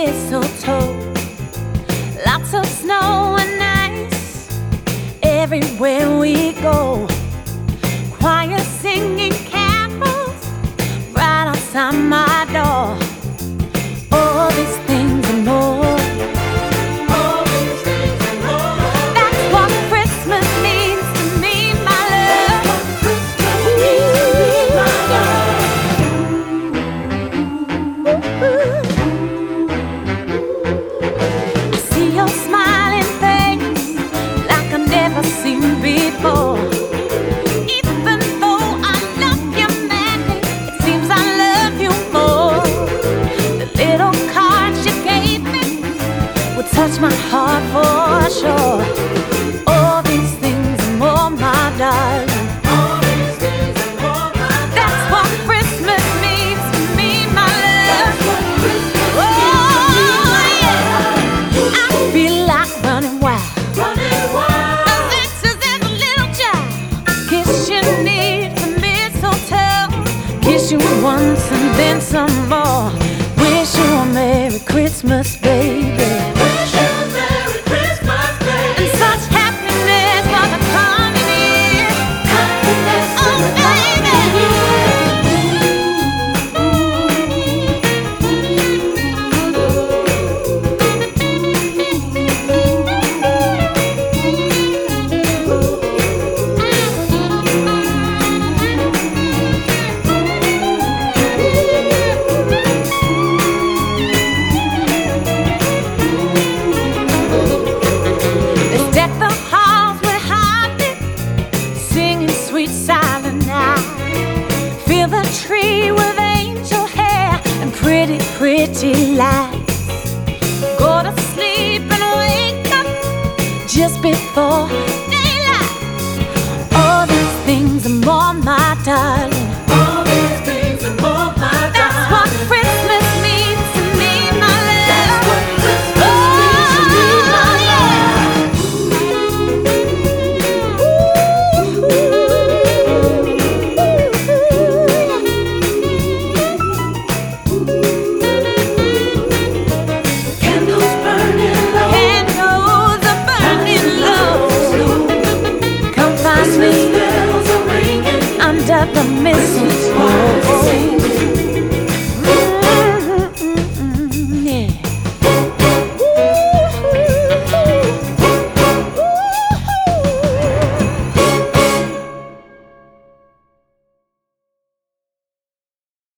mistletoe. Lots of snow and ice everywhere we go. Choir singing carols right outside my door. All these things and more. All these things and more. That's what Christmas means to me, my love. Christmas means to me, my love. I see your smiling face like I've never seen before. Even though I love you madly, it seems I love you more. The little cards you gave me would touch my heart for sure. All these things and more, my darling. All these things and more, my love. That's what Christmas means to me, my love. That's what Christmas Oh, means to me, my yeah. I feel like running wild. Running wild. As anxious as a little child. Kiss you need the mistletoe. Kiss you once and then some more. Wish you a Merry Christmas, baby. Wish you a Merry Christmas, baby. And such happiness for the coming year. Happiness Oh, in the coming year. Let's deck the halls with harmony, singing sweet silent night. Fill the tree with angel hair and pretty, pretty lights. Go to sleep and wake up just before daylight. All these things and more, my darling. All these things and more, my That's what darling. Christmas